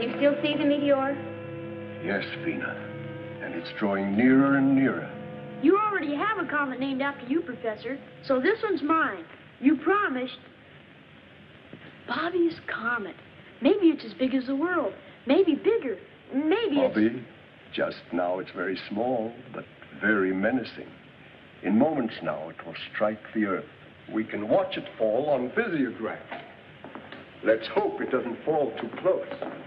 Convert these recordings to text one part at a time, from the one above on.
you still see the meteor? Yes, Vina. And it's drawing nearer and nearer. You already have a comet named after you, Professor, so this one's mine. You promised. Bobby's comet. Maybe it's as big as the world. Maybe bigger. Maybe Bobby, just now it's very small, but very menacing. In moments now, it will strike the Earth. We can watch it fall on Visiograph. Let's hope it doesn't fall too close.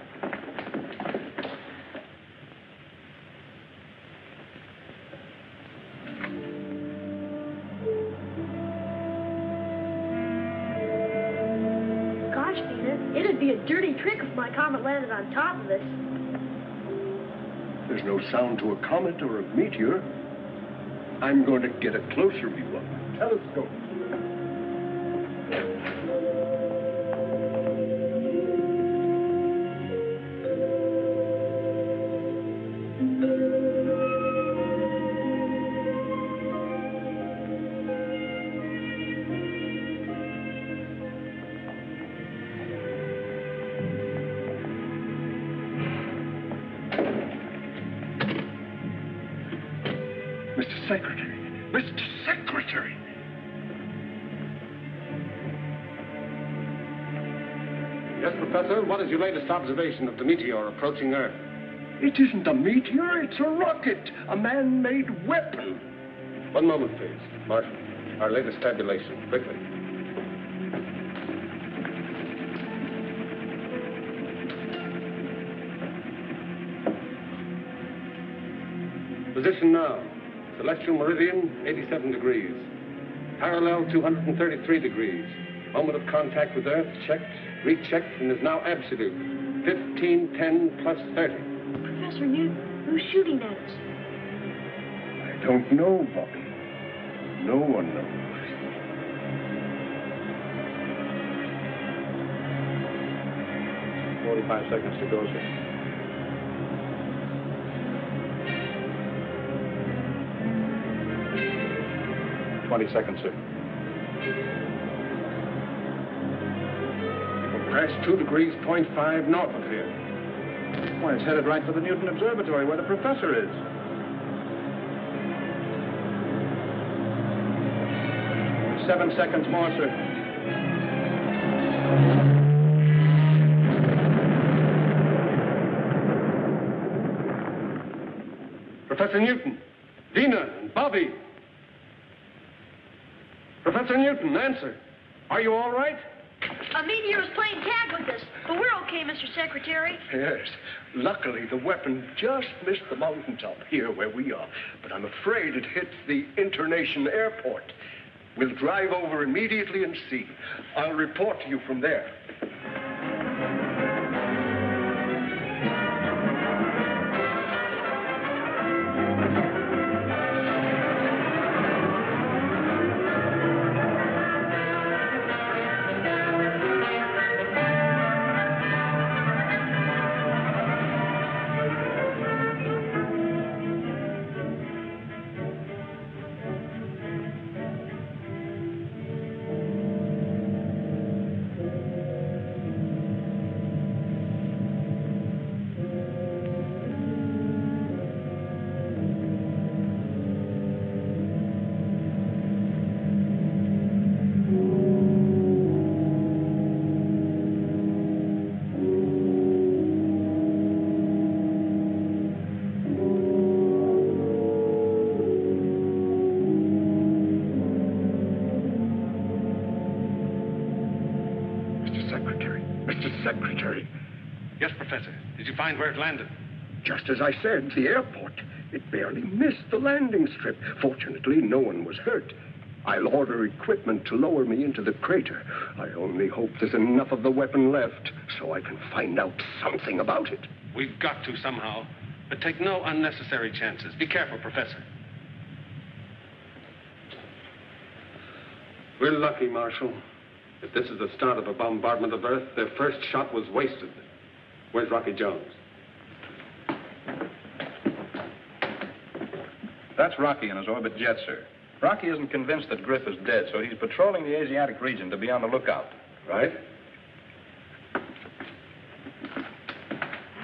Gosh, Vina, it'd be a dirty trick if my comet landed on top of us. There's no sound to a comet or a meteor. I'm going to get a closer view of the telescope. Mr. Secretary! Mr. Secretary! Yes, Professor, what is your latest observation of the meteor approaching Earth? It isn't a meteor, it's a rocket, a man-made weapon. One moment, please. Marshal, our latest tabulation, quickly. Position now. Celestial meridian, 87 degrees. Parallel, 233 degrees. Moment of contact with Earth, checked, rechecked, and is now absolute. 15, 10, plus 30. Professor Newton, who's shooting at us? I don't know, Bobby. No one knows. "45 seconds to go, sir." "20 seconds, sir." We'll crash 2 degrees, 0.5 north of here. Why, it's headed right for the Newton Observatory where the professor is. "7 seconds more, sir." Professor Newton, Dina, and Bobby. Professor Newton, answer. Are you all right? A meteor is playing tag with us, but we're okay, Mr. Secretary. Yes. Luckily, the weapon just missed the mountaintop here where we are. But I'm afraid it hit the Internation Airport. We'll drive over immediately and see. I'll report to you from there. Secretary. Yes, Professor. Did you find where it landed? Just as I said, the airport. It barely missed the landing strip. Fortunately, no one was hurt. I'll order equipment to lower me into the crater. I only hope there's enough of the weapon left so I can find out something about it. We've got to somehow. But take no unnecessary chances. Be careful, Professor. We're lucky, Marshal. If this is the start of a bombardment of Earth, their first shot was wasted. Where's Rocky Jones? That's Rocky in his orbit jet, sir. Rocky isn't convinced that Griff is dead, so he's patrolling the Asiatic region to be on the lookout. Right.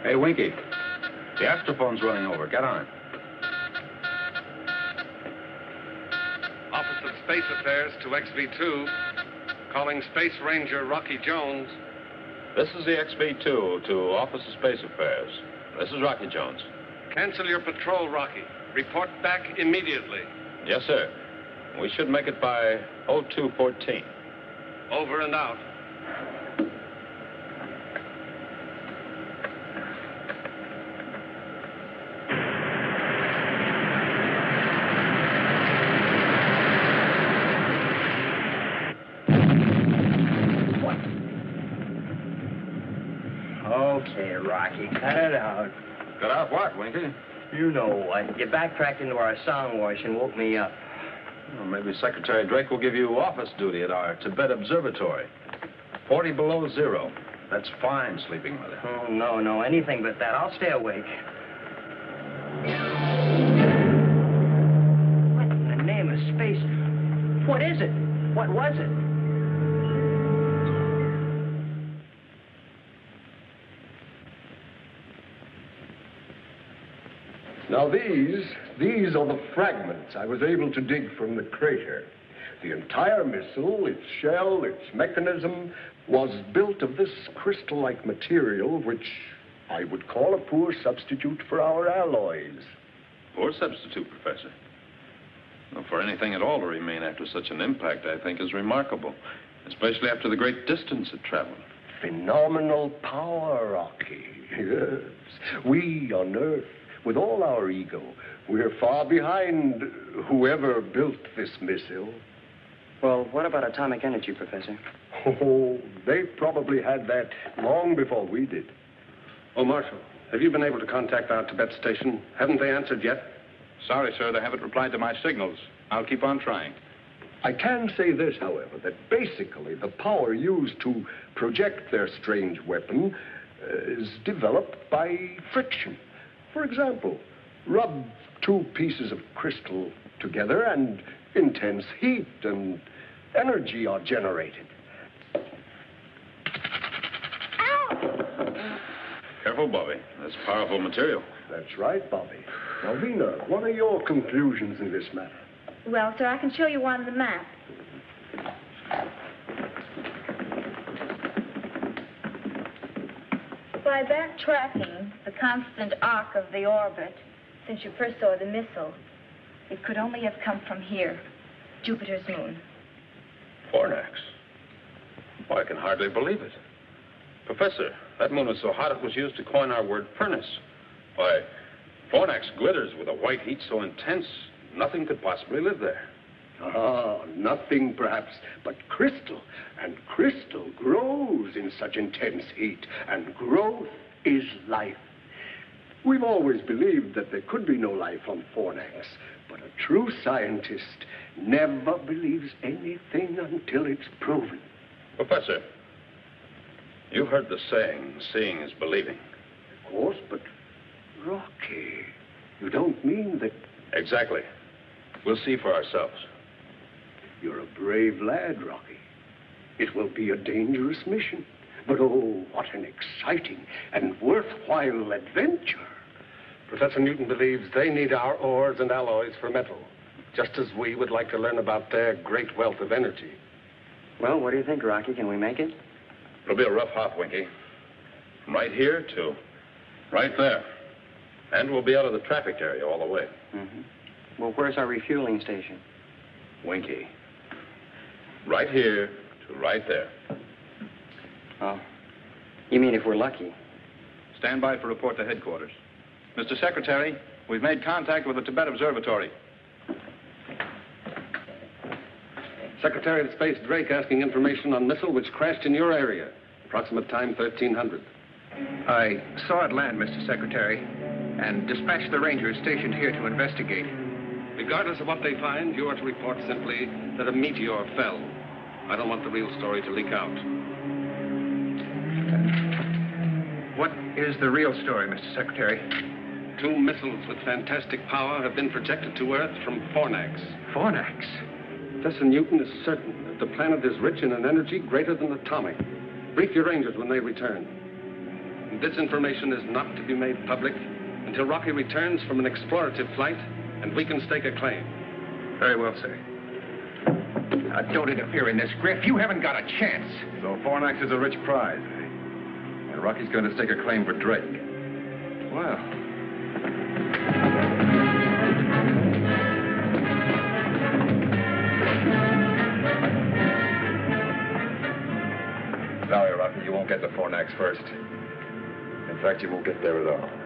Hey, Winky. The astrophone's running over. Get on it. Office of Space Affairs to XV2. Calling Space Ranger Rocky Jones. This is the XV2 to Office of Space Affairs. This is Rocky Jones. Cancel your patrol, Rocky. Report back immediately. Yes, sir. We should make it by 02:14. Over and out. Okay, Rocky, cut it out. Cut out what, Winky? You know what. You backtracked into our song wash and woke me up. Well, maybe Secretary Drake will give you office duty at our Tibet Observatory. 40 below zero. That's fine, sleeping mother. Oh, no, anything but that. I'll stay awake. What in the name of space? What is it? What was it? Now these are the fragments I was able to dig from the crater. The entire missile, its shell, its mechanism, was built of this crystal-like material, which I would call a poor substitute for our alloys. Poor substitute, Professor. Well, for anything at all to remain after such an impact, I think, is remarkable, especially after the great distance it traveled. Phenomenal power, Rocky. Yes. We on Earth, with all our ego, we're far behind whoever built this missile. Well, what about atomic energy, Professor? Oh, they probably had that long before we did. Oh, Marshal, have you been able to contact our Tibet station? Haven't they answered yet? Sorry, sir, they haven't replied to my signals. I'll keep on trying. I can say this, however, that basically the power used to project their strange weapon is developed by friction. For example, rub two pieces of crystal together and intense heat and energy are generated. Ow! Careful, Bobby. That's powerful material. That's right, Bobby. Now, Vina, what are your conclusions in this matter? Well, sir, I can show you on the map. By backtracking the constant arc of the orbit since you first saw the missile, it could only have come from here, Jupiter's moon. Fornax. Why, I can hardly believe it. Professor, that moon was so hot it was used to coin our word furnace. Why, Fornax glitters with a white heat so intense, nothing could possibly live there. Ah, nothing perhaps but crystal. And crystal grows in such intense heat, and growth is life. We've always believed that there could be no life on Fornax, but a true scientist never believes anything until it's proven. Professor, you've heard the saying, seeing is believing. Of course, but Rocky, you don't mean that... Exactly. We'll see for ourselves. You're a brave lad, Rocky. It will be a dangerous mission, but oh, what an exciting and worthwhile adventure. Professor Newton believes they need our ores and alloys for metal, just as we would like to learn about their great wealth of energy. Well, what do you think, Rocky? Can we make it? It'll be a rough hop, Winky. From right here to right there. And we'll be out of the traffic area all the way. Mm-hmm. Well, where's our refueling station? Winky. Right here to right there. Oh. You mean if we're lucky? Stand by for report to headquarters. Mr. Secretary, we've made contact with the Tibet Observatory. Secretary of Space Drake asking information on missile which crashed in your area. Approximate time 1300. I saw it land, Mr. Secretary, and dispatched the Rangers stationed here to investigate. Regardless of what they find, you are to report simply that a meteor fell. I don't want the real story to leak out. What is the real story, Mr. Secretary? 2 missiles with fantastic power have been projected to Earth from Fornax. Fornax? Professor Newton is certain that the planet is rich in an energy greater than atomic. Brief your Rangers when they return. This information is not to be made public until Rocky returns from an explorative flight and we can stake a claim. Very well, sir. Don't interfere in this, Griff. You haven't got a chance. So Fornax is a rich prize, eh? And Rocky's going to stake a claim for Drake. Well. Sorry, Rocky, you won't get to Fornax first. In fact, you won't get there at all.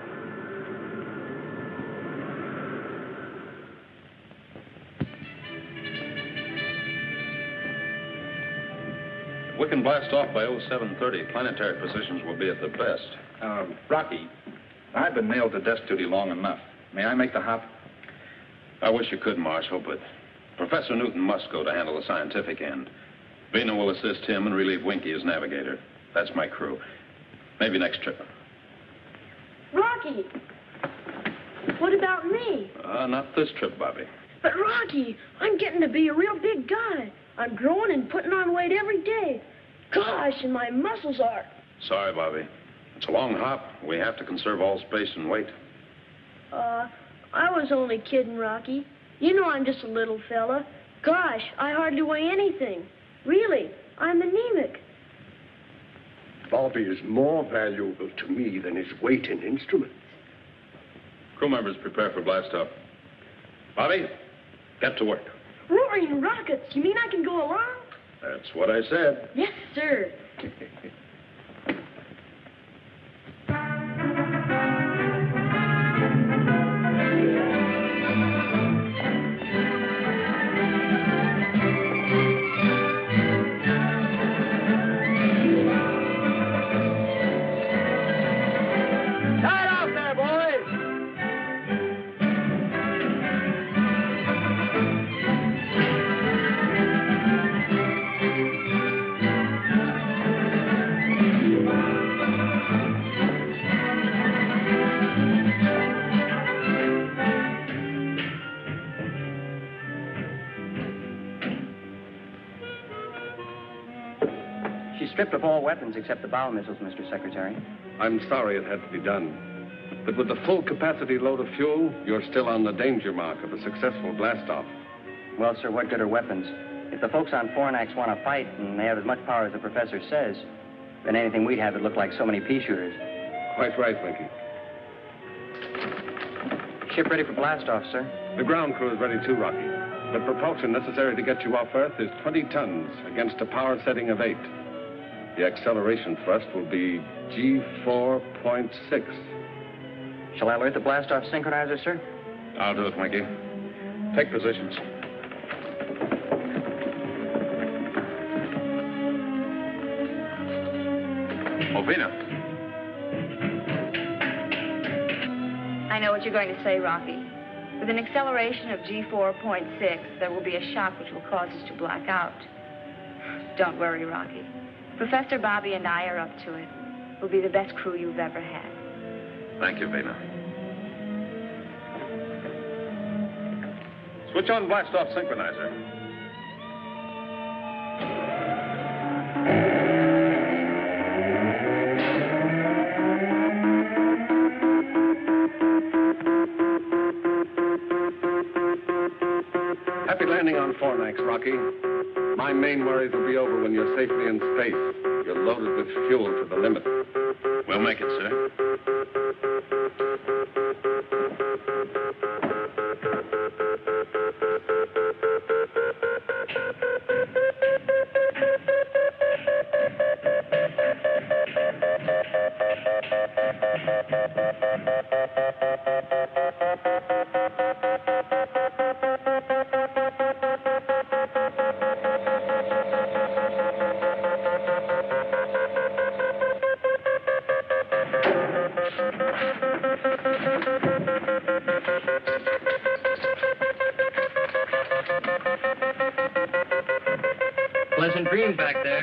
We can blast off by 0730. Planetary positions will be at the best. Rocky, I've been nailed to desk duty long enough. May I make the hop? I wish you could, Marshal, but Professor Newton must go to handle the scientific end. Vina will assist him and relieve Winky as navigator. That's my crew. Maybe next trip. Rocky! What about me? Not this trip, Bobby. But Rocky, I'm getting to be a real big guy. I'm growing and putting on weight every day. Gosh, and my muscles are. Sorry, Bobby. It's a long hop. We have to conserve all space and weight. I was only kidding, Rocky. You know I'm just a little fella. Gosh, I hardly weigh anything. Really, I'm anemic. Bobby is more valuable to me than his weight and instruments. Crew members prepare for blastoff. Bobby, get to work. Roaring rockets, you mean I can go along? That's what I said. Yes, sir. Stripped of all weapons except the bow missiles, Mr. Secretary. I'm sorry it had to be done. But with the full capacity load of fuel, you're still on the danger mark of a successful blastoff. Well, sir, what good are weapons? If the folks on Fornax want to fight and they have as much power as the professor says, then anything we'd have would look like so many pea shooters. Quite right, Winky. Ship ready for blastoff, sir. The ground crew is ready too, Rocky. The propulsion necessary to get you off Earth is 20 tons against a power setting of 8. The acceleration thrust will be G4.6. Shall I alert the blastoff synchronizer, sir? I'll do it, Winky. Take positions. Ovina. I know what you're going to say, Rocky. With an acceleration of G4.6, there will be a shock which will cause us to black out. Don't worry, Rocky. Professor Bobby and I are up to it. We'll be the best crew you've ever had. Thank you, Vina. Switch on blastoff synchronizer. Happy landing on Fornax, Rocky. My main worries will be over when you're safely in space. You're loaded with fuel to the limit. We'll make it, sir. Pleasant dreams back there.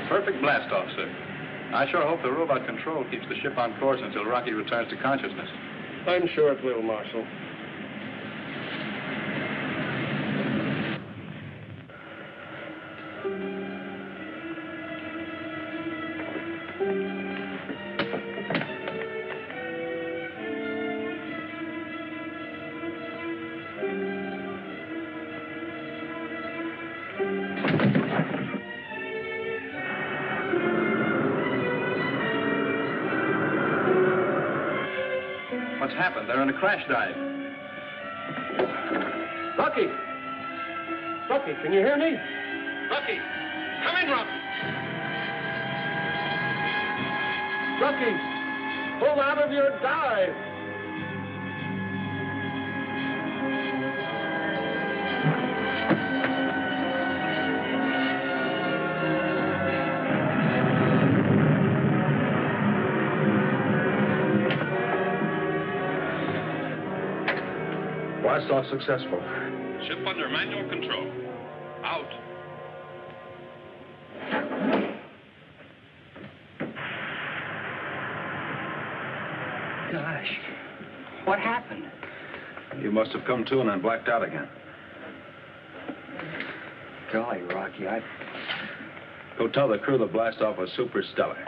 Perfect blast-off, sir. I sure hope the robot control keeps the ship on course until Rocky returns to consciousness. I'm sure it will, Marshal. What's happened? They're in a crash dive. Rocky! Rocky, can you hear me? Rocky! Come in, Rocky! Rocky! Pull out of your dive! Blast-off successful. Ship under manual control. Out. Gosh, what happened? You must have come to and then blacked out again. Golly, Rocky, Go tell the crew the blast-off was super stellar.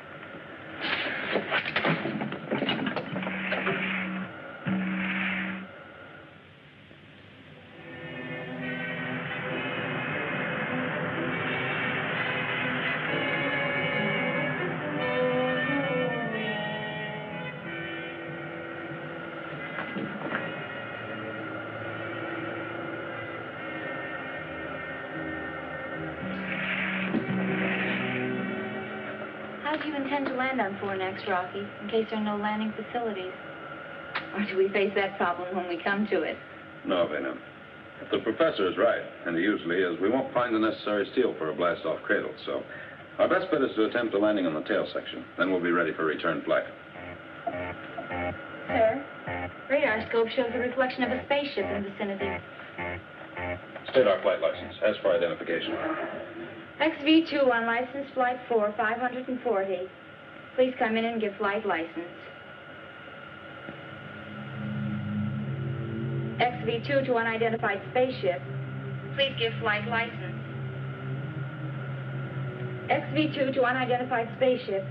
How do you intend to land on Fornax, Rocky, in case there are no landing facilities? Or do we face that problem when we come to it? No, Vena. If the professor is right, and he usually is, we won't find the necessary steel for a blast-off cradle, so our best bet is to attempt a landing on the tail section. Then we'll be ready for return flight. Sir, radar scope shows the reflection of a spaceship in the vicinity. State our flight license. As for identification. XV2 on license flight 4, 540. Please come in and give flight license. XV2 to unidentified spaceship. Please give flight license. XV2 to unidentified spaceship.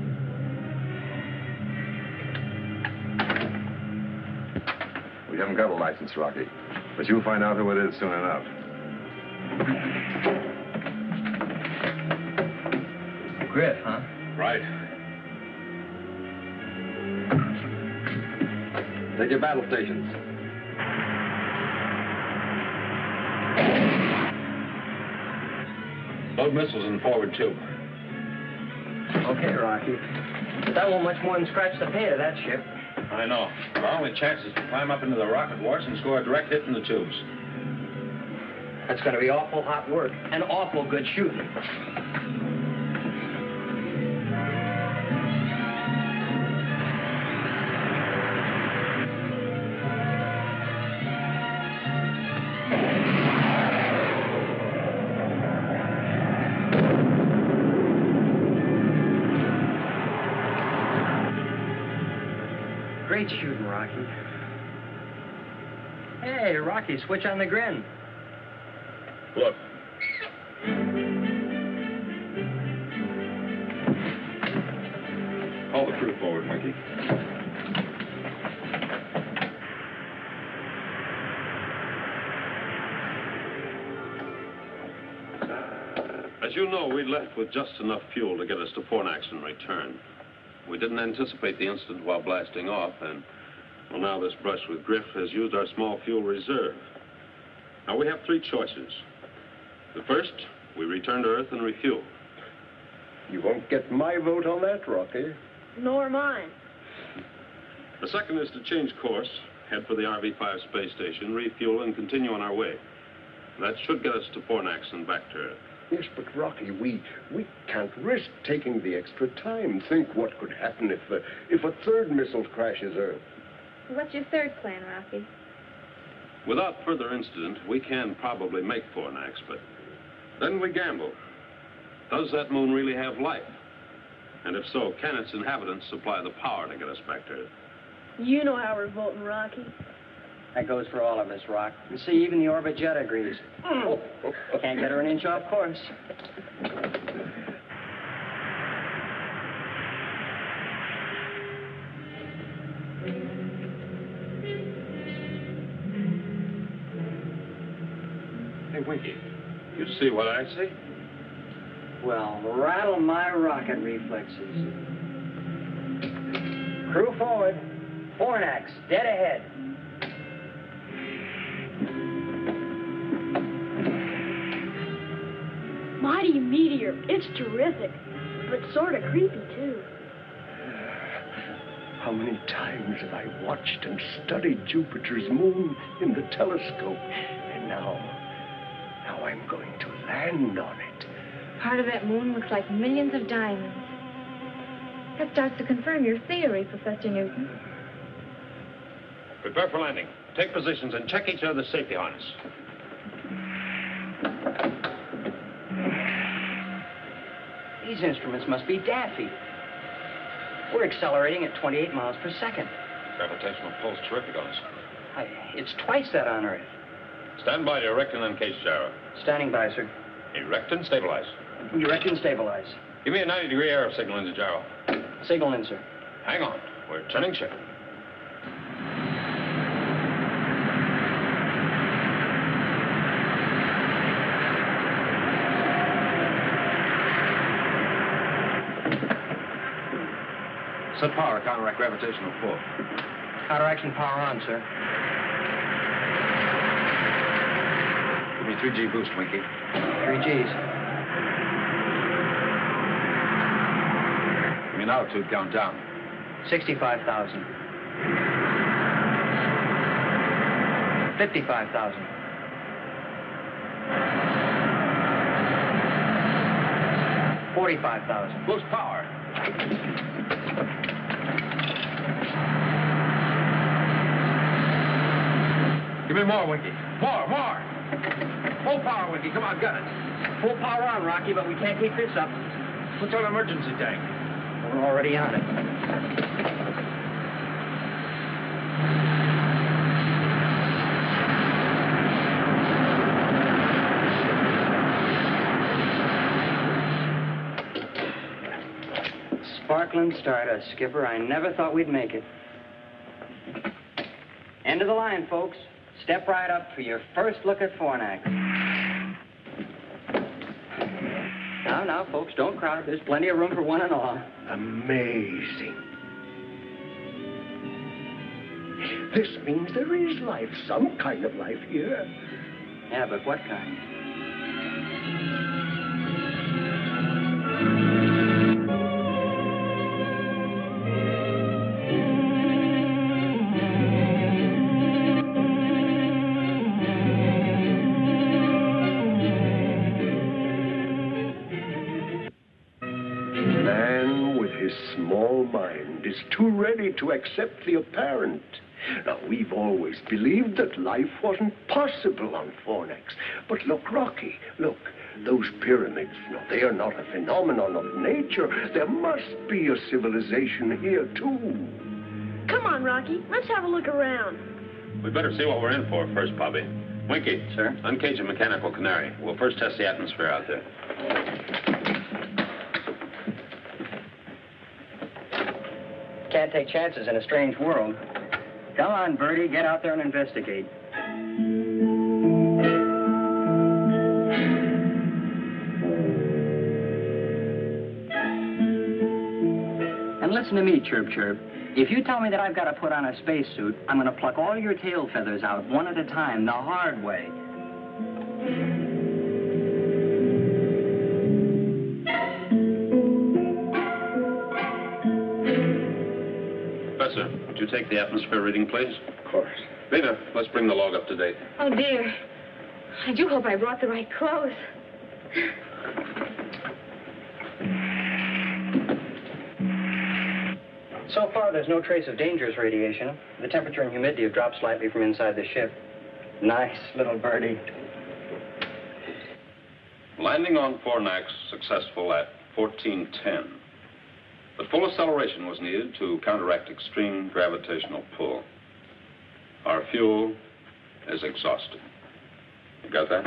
We haven't got a license, Rocky. But you'll find out who it is soon enough. Griff, huh? Right. Take your battle stations. Load missiles in forward tube. Okay, Rocky. But that won't much more than scratch the pay of that ship. I know. Our only chance is to climb up into the rocket wards and score a direct hit in the tubes. That's going to be awful hot work and awful good shooting. Great shooting, Rocky. Hey, Rocky, switch on the grin. Look. Call the crew forward, Monkey. As you know, we left with just enough fuel to get us to Fornax and return. We didn't anticipate the incident while blasting off, and, well, now this brush with Griff has used our small fuel reserve. Now, we have three choices. The first, we return to Earth and refuel. You won't get my vote on that, Rocky. Nor mine. The second is to change course, head for the RV-5 space station, refuel, and continue on our way. That should get us to Fornax and back to Earth. Yes, but Rocky, we can't risk taking the extra time. Think what could happen if a third missile crashes Earth. What's your third plan, Rocky? Without further incident, we can probably make Fornax, but then we gamble. Does that moon really have life? And if so, can its inhabitants supply the power to get us back to it? You know how we're voting, Rocky. That goes for all of us, Rock. You see, even the orbit jet agrees. Can't get her an inch off course. Hey, Winky, you see what I see? Well, rattle my rocket reflexes. Crew forward. Fornax, dead ahead. Mighty meteor. It's terrific, but sort of creepy, too. How many times have I watched and studied Jupiter's moon in the telescope? And now I'm going to land on it. Part of that moon looks like millions of diamonds. That starts to confirm your theory, Professor Newton. Prepare for landing. Take positions and check each other's safety harness. These instruments must be daffy. We're accelerating at 28 miles per second. Gravitational pull's terrific on us. It's twice that on Earth. Stand by to erect and uncase gyro. Standing by, sir. Erect and stabilize. Erect and stabilize. Give me a 90-degree arrow signal into gyro. Signal in, sir. Hang on. We're turning ship. Set power, counteract gravitational pull. Counteraction power on, sir. Give me 3G boost, Winky. 3 Gs. Give me an altitude count down. 65,000. 55,000. 45,000. Boost power. Give me more, Winky. More. Full power, Winky. Come on, got it. Full power on, Rocky, but we can't keep this up. What's on emergency tank? We're already on it. Sparkling stardust, Skipper. I never thought we'd make it. End of the line, folks. Step right up for your first look at Fornax. Now, folks, don't crowd. There's plenty of room for one and all. Amazing. This means there is life, some kind of life here. Yeah, but what kind? Small mind is too ready to accept the apparent. Now, we've always believed that life wasn't possible on Fornax. But look, Rocky, look, those pyramids, they are not a phenomenon of nature. There must be a civilization here, too. Come on, Rocky, let's have a look around. We'd better see what we're in for first, Bobby. Winky. Sir? Uncage a mechanical canary. We'll first test the atmosphere out there. Can't take chances in a strange world. Come on, Birdie, get out there and investigate. And listen to me, Chirp Chirp. If you tell me that I've got to put on a spacesuit, I'm going to pluck all your tail feathers out one at a time, the hard way. Professor, would you take the atmosphere reading, please? Of course. Veda, let's bring the log up to date. Oh, dear. I do hope I brought the right clothes. So far, there's no trace of dangerous radiation. The temperature and humidity have dropped slightly from inside the ship. Nice little birdie. Line Landing on Fornax successful at 1410. But full acceleration was needed to counteract extreme gravitational pull. Our fuel is exhausted. You got that?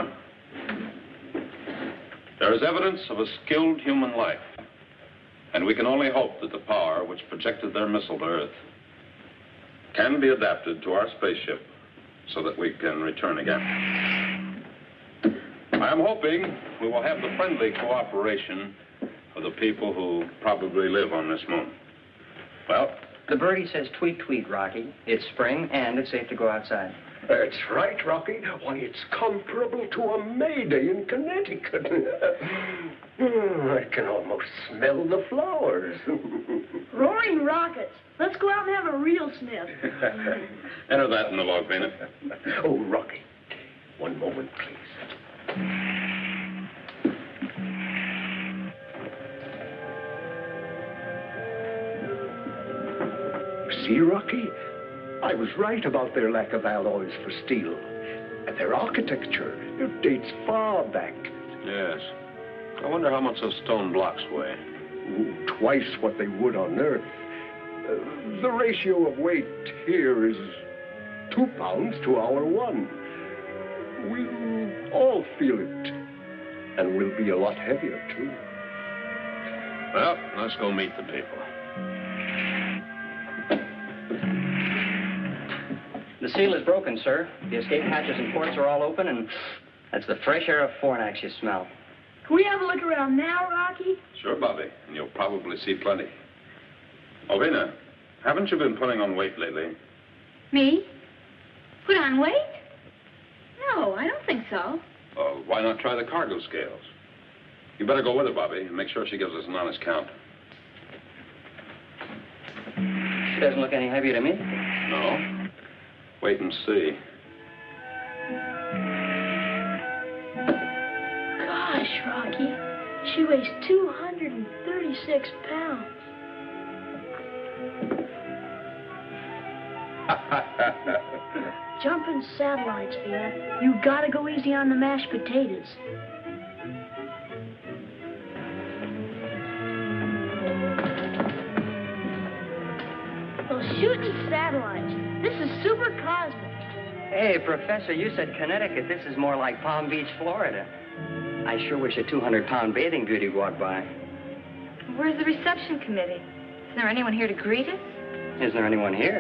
There is evidence of a skilled human life, and we can only hope that the power which projected their missile to Earth can be adapted to our spaceship so that we can return again. I am hoping we will have the friendly cooperation of the people who probably live on this moon. Well, The birdie says tweet, tweet, Rocky. It's spring, and it's safe to go outside. That's right, Rocky. Why, it's comparable to a May Day in Connecticut. I can almost smell the flowers. Roaring rockets. Let's go out and have a real sniff. enter that in the log, Vena. Oh, Rocky, one moment, please. See, Rocky? I was right about their lack of alloys for steel. And their architecture, it dates far back. Yes. I wonder how much those stone blocks weigh. Twice what they would on Earth. The ratio of weight here is 2 pounds to our 1. We'll all feel it. And we'll be a lot heavier, too. Well, let's go meet the people. The seal is broken, sir. The escape hatches and ports are all open, and that's the fresh air of Fornax you smell. Can we have a look around now, Rocky? Sure, Bobby, and you'll probably see plenty. Oh, Vena, haven't you been putting on weight lately? Me? Put on weight? No, I don't think so. Why not try the cargo scales? You better go with her, Bobby, and make sure she gives us an honest count. She doesn't look any heavier to me. No? Wait and see. Gosh, Rocky. She weighs 236 pounds. Jumping satellites, Vina. You gotta go easy on the mashed potatoes. Those shooting satellites. This is super cosmic. Hey, Professor, you said Connecticut. This is more like Palm Beach, Florida. I sure wish a 200-pound bathing beauty walked by. Where's the reception committee? Isn't there anyone here to greet us? Isn't there anyone here?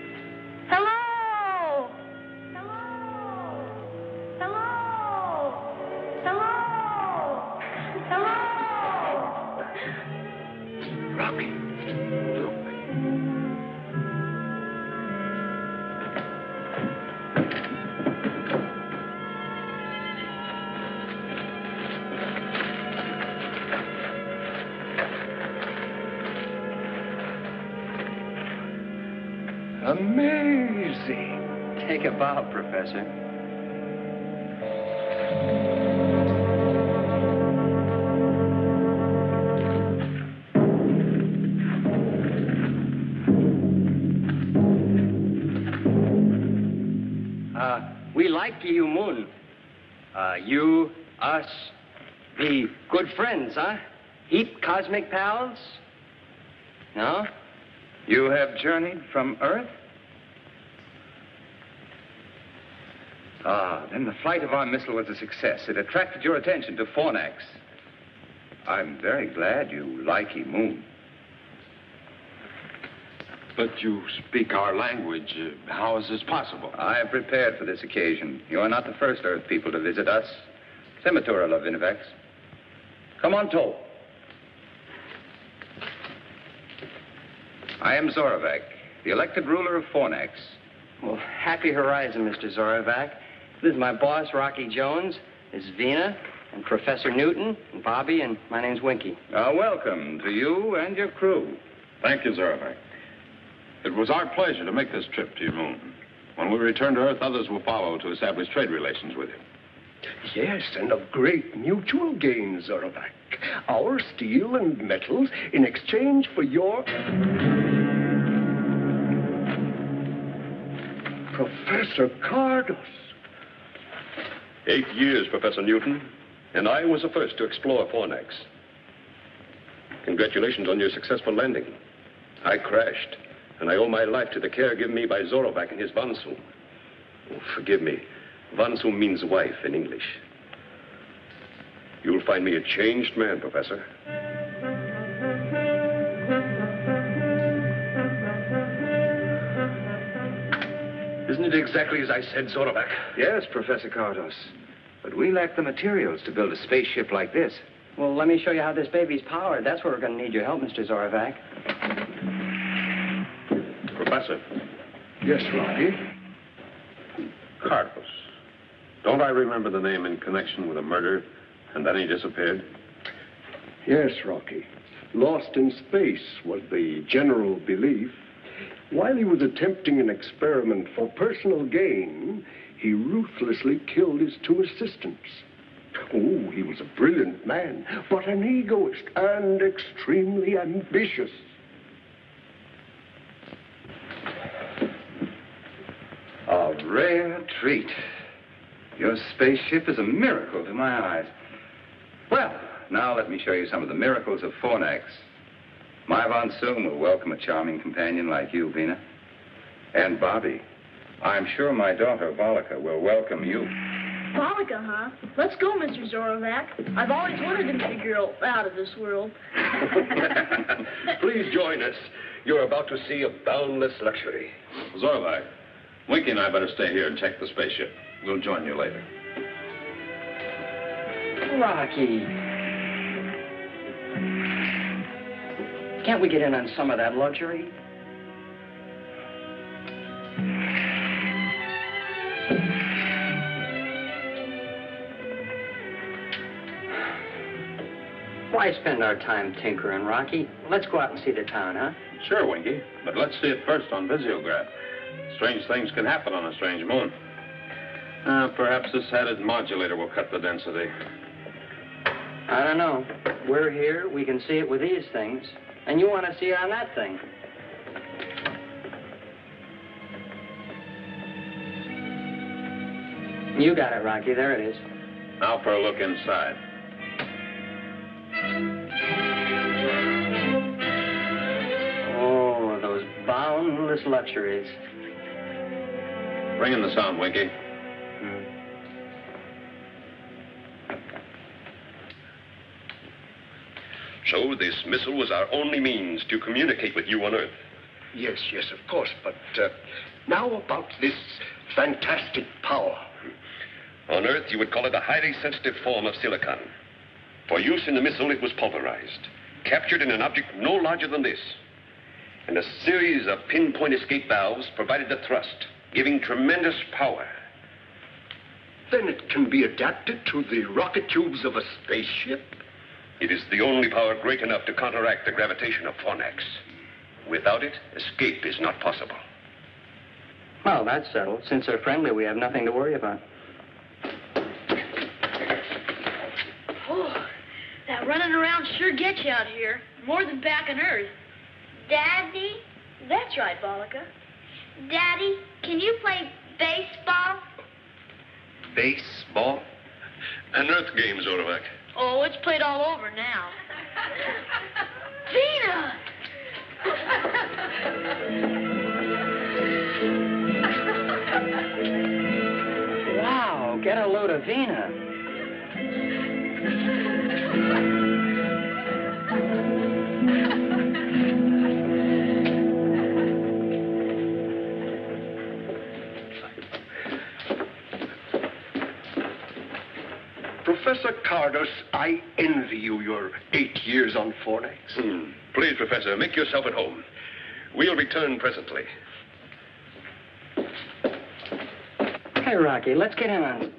Hello! Hello! Hello! Hello! Hello! Rocky, look. Amazing. Take a bow, Professor. We like you, Moon. You, us, be good friends, huh? Heap cosmic pals? No? You have journeyed from Earth? Ah, then the flight of our missile was a success. It attracted your attention to Fornax. I'm very glad you like Moon. But you speak our language. How is this possible? I have prepared for this occasion. You are not the first Earth people to visit us. Sematura Lavinovex. Come on, Toe. I am Zorovac, the elected ruler of Fornax. Well, happy horizon, Mr. Zorovac. This is my boss, Rocky Jones. This is Vina, and Professor Newton, and Bobby, and my name's Winky. Welcome to you and your crew. Thank you, Zorovac. It was our pleasure to make this trip to your moon. When we return to Earth, others will follow to establish trade relations with you. Yes, and of great mutual gain, Zorovac. Our steel and metals in exchange for your... Professor Cardos. 8 years, Professor Newton. And I was the first to explore Fornax. Congratulations on your successful landing. I crashed, and I owe my life to the care given me by Zorovac and his Vansu. Oh, forgive me. Vansu means wife in English. You'll find me a changed man, Professor. Isn't it exactly as I said, Zorovac? Yes, Professor Kardos. But we lack the materials to build a spaceship like this. Well, let me show you how this baby's powered. That's where we're going to need your help, Mr. Zorovac. Professor. Yes, Rocky? Kardos. Don't I remember the name in connection with a murder, and then he disappeared? Yes, Rocky. Lost in space was the general belief. While he was attempting an experiment for personal gain, he ruthlessly killed his 2 assistants. Oh, he was a brilliant man, but an egoist and extremely ambitious. A rare treat. Your spaceship is a miracle to my eyes. Well, now let me show you some of the miracles of Fornax. My Von Soon will welcome a charming companion like you, Vina. And Bobby, I'm sure my daughter, Volika, will welcome you. Polika, huh? Let's go, Mr. Zorovac. I've always wanted to meet a girl out of this world. Please join us. You're about to see a boundless luxury. Zorovac, Winky and I better stay here and check the spaceship. We'll join you later. Rocky. Can't we get in on some of that luxury? Why spend our time tinkering, Rocky? Let's go out and see the town, huh? Sure, Winky. But let's see it first on Visiograph. Strange things can happen on a strange moon. Perhaps this headed modulator will cut the density. I don't know. We're here. We can see it with these things. And you want to see it on that thing. You got it, Rocky. There it is. Now for a look inside. Oh, those boundless luxuries. Bring in the sound, Winky. So this missile was our only means to communicate with you on Earth. Yes, of course, but now about this fantastic power. On Earth, you would call it a highly sensitive form of silicon. For use in the missile, it was pulverized, captured in an object no larger than this. And a series of pinpoint escape valves provided the thrust, giving tremendous power. Then it can be adapted to the rocket tubes of a spaceship? It is the only power great enough to counteract the gravitation of Fornax. Without it, escape is not possible. Well, that's settled. Since they're friendly, we have nothing to worry about. Oh, that running around sure gets you out here. More than back on Earth. Daddy? That's right, Bolika. Daddy, can you play baseball? Baseball? An Earth game, Zorovac. Oh, it's played all over now. Vina! Wow, get a load of Vina. Professor Kardos, I envy you your 8 years on Fornax. Please, Professor, make yourself at home. We'll return presently. Hey, Rocky, let's get in on it.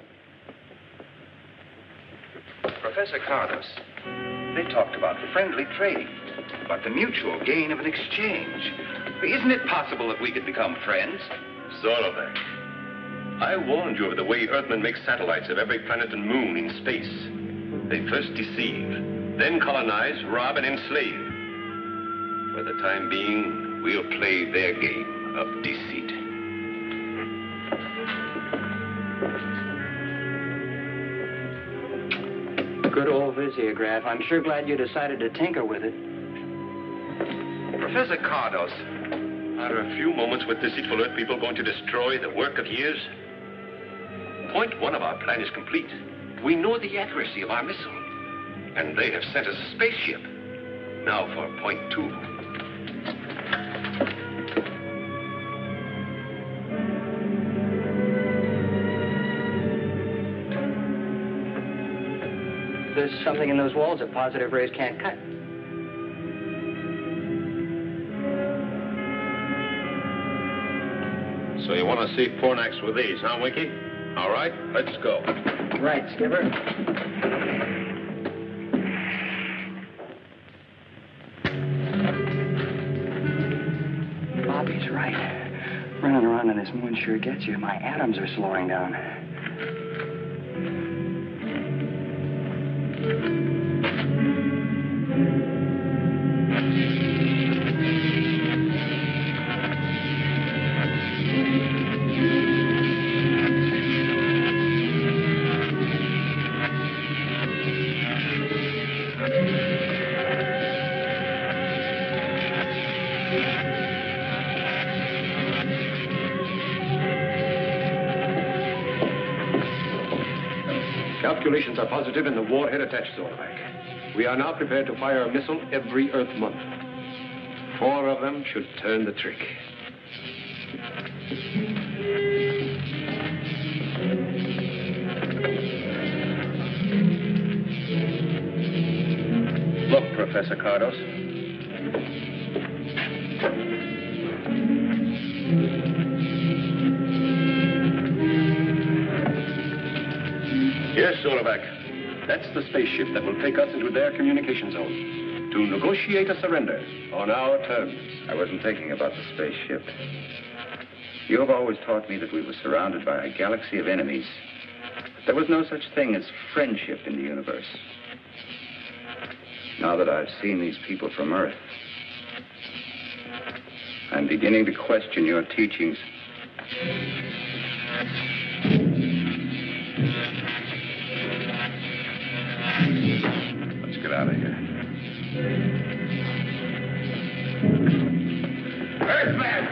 Professor Kardos, they talked about friendly trading, about the mutual gain of an exchange. Isn't it possible that we could become friends? Zorovac, I warned you of the way Earthmen make satellites of every planet and moon in space. They first deceive, then colonize, rob, and enslave. For the time being, we'll play their game of deceit. visiograph. I'm sure glad you decided to tinker with it. Professor Cardos, are a few moments with deceitful Earth people going to destroy the work of years? Point 1 of our plan is complete. We know the accuracy of our missile, and they have sent us a spaceship. Now for point 2. There's something in those walls that positive rays can't cut. So you want to see Fornax with these, huh, Winky? All right, let's go. Right, Skipper. Bobby's right. Running around on this moon sure gets you. My atoms are slowing down. Calculations are positive in the warhead attached, Zorvac. We are now prepared to fire a missile every Earth month. 4 of them should turn the trick. Look, Professor Cardos. Yes, Zorvac. That's the spaceship that will take us into their communication zone to negotiate a surrender on our terms. I wasn't thinking about the spaceship. You have always taught me that we were surrounded by a galaxy of enemies. There was no such thing as friendship in the universe. Now that I've seen these people from Earth, I'm beginning to question your teachings. Let's get out of here. Earthman!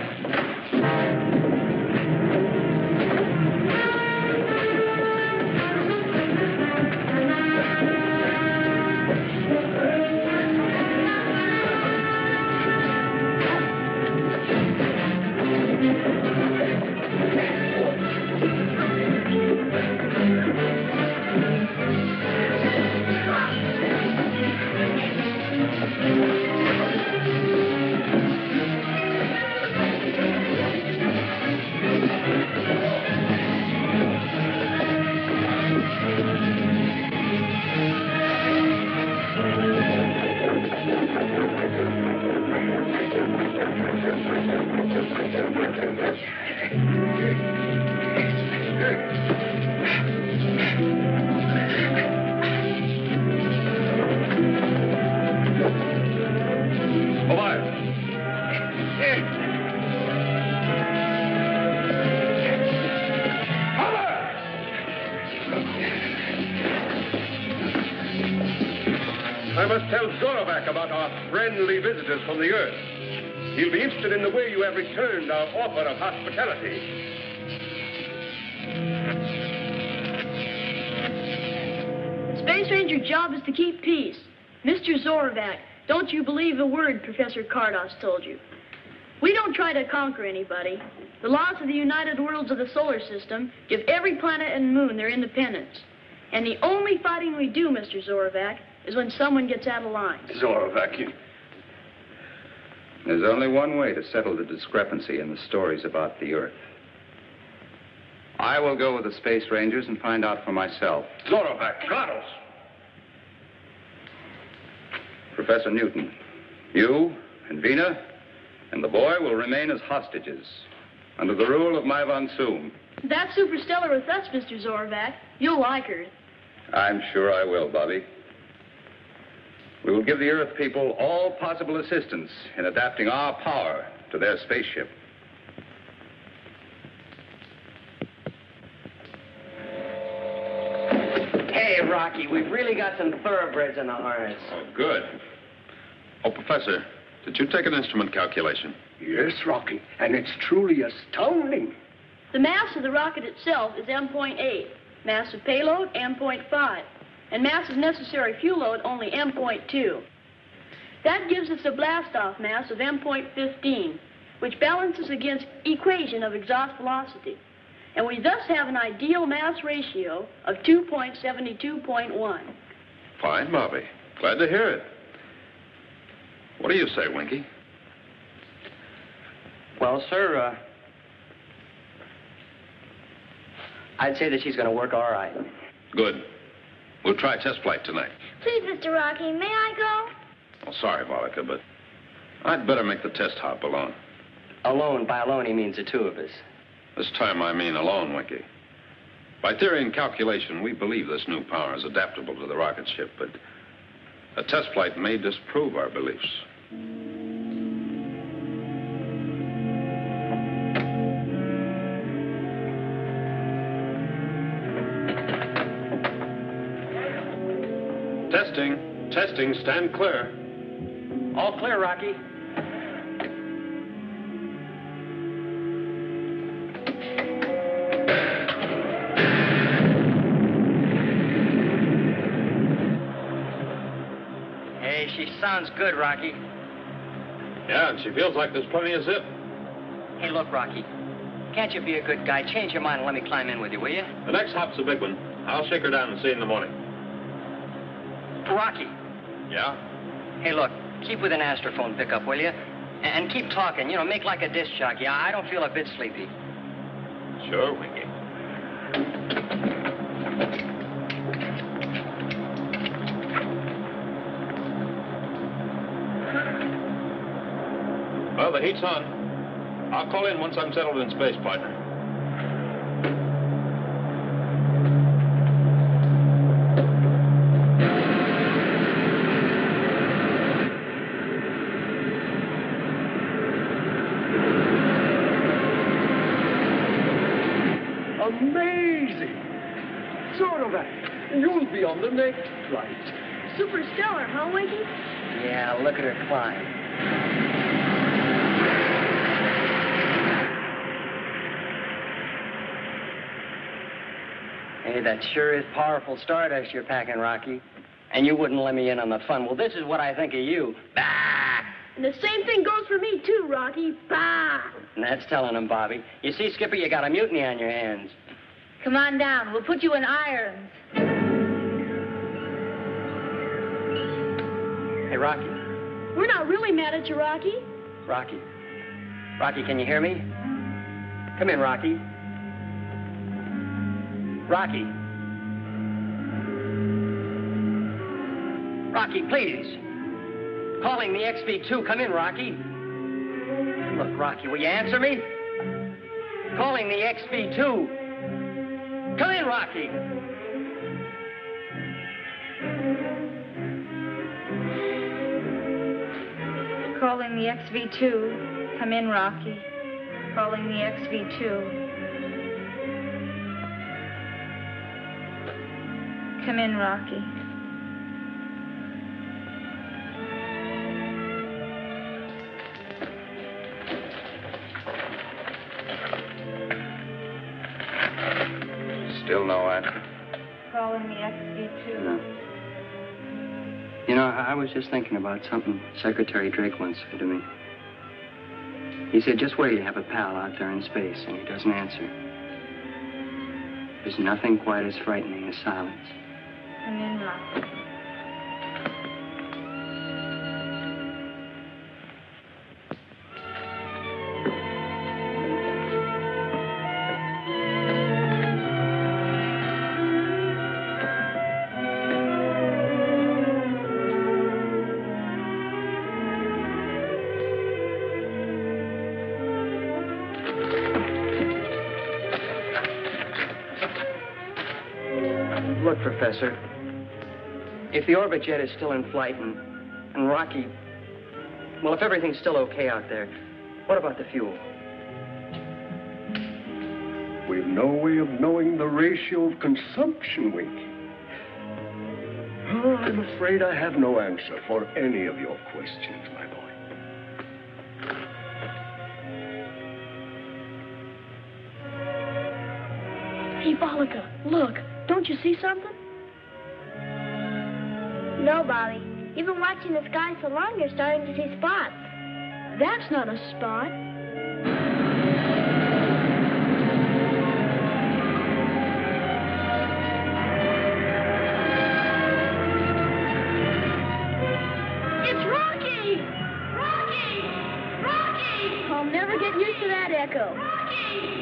I must tell Zorvac about our friendly visitors from the Earth. He'll be interested in the way you have returned our offer of hospitality. Space Ranger job is to keep peace. Mr. Zorvac, don't you believe a word Professor Cardos told you. We don't try to conquer anybody. The laws of the United Worlds of the solar system give every planet and moon their independence. And the only fighting we do, Mr. Zorvac, is when someone gets out of line. Zorvac, you... There's only one way to settle the discrepancy in the stories about the Earth. I will go with the Space Rangers and find out for myself. Zorvac, Cardos! Professor Newton, you and Vina and the boy will remain as hostages under the rule of Mai Von Soom. That's superstellar with us, Mr. Zorvac. You'll like her. I'm sure I will, Bobby. We will give the Earth people all possible assistance in adapting our power to their spaceship. Hey, Rocky. Rocky. We've really got some thoroughbreds in the harness. Oh, good. Oh, Professor, did you take an instrument calculation? Yes, Rocky, and it's truly astounding. The mass of the rocket itself is M.8, mass of payload M.5, and mass of necessary fuel load only M.2. That gives us a blast-off mass of M.15, which balances against equation of exhaust velocity. And we thus have an ideal mass ratio of 2.72.1. Fine, Bobby. Glad to hear it. What do you say, Winky? Well, sir, I'd say that she's going to work all right. Good. We'll try test flight tonight. Please, Mr. Rocky, may I go? Oh, sorry, Volika, but I'd better make the test hop alone. Alone? By alone, he means the two of us. This time I mean alone, Winky. By theory and calculation, we believe this new power is adaptable to the rocket ship, but a test flight may disprove our beliefs. Testing, stand clear. All clear, Rocky. Hey, she sounds good, Rocky. Yeah, and she feels like there's plenty of zip. Hey, look, Rocky. Can't you be a good guy? Change your mind and let me climb in with you, will you? The next hop's a big one. I'll shake her down and see you in the morning. Rocky. Yeah? Hey, look, keep with an astrophone pickup, will you? And keep talking, you know, make like a disc jockey. I don't feel a bit sleepy. Sure, Winky. Well, the heat's on. I'll call in once I'm settled in space, partner. Amazing! Zorovac, you'll be on the next flight. Superstellar, huh, Winky? Yeah, look at her climb. Hey, that sure is powerful stardust you're packing, Rocky. And you wouldn't let me in on the fun. Well, this is what I think of you. Bah! And the same thing goes for me, too, Rocky. Bah! And that's telling him, Bobby. You see, Skipper, you got a mutiny on your hands. Come on down. We'll put you in irons. Hey, Rocky. We're not really mad at you, Rocky. Rocky. Rocky, can you hear me? Come in, Rocky. Rocky. Rocky, please. Calling the XV2. Come in, Rocky. Look, Rocky, will you answer me? Calling the XV2. Come in, Rocky. Calling the XV2. Come in, Rocky. Calling the XV2. Come in, Rocky. Still no answer. Calling the XV2. No. You know, I was just thinking about something Secretary Drake once said to me. He said, just where you have a pal out there in space and he doesn't answer. There's nothing quite as frightening as silence. Come in, Rocky. Look, Professor, if the orbit jet is still in flight and Rocky, well, if everything's still okay out there, what about the fuel? We've no way of knowing the ratio of consumption, Winky. Oh, I'm afraid I have no answer for any of your questions, my boy. Hey, Bollica, look. Don't you see something? No, Bobby. You've been watching the sky so long, you're starting to see spots. That's not a spot. It's Rocky! Rocky! Rocky! I'll never get used to that echo. Rocky!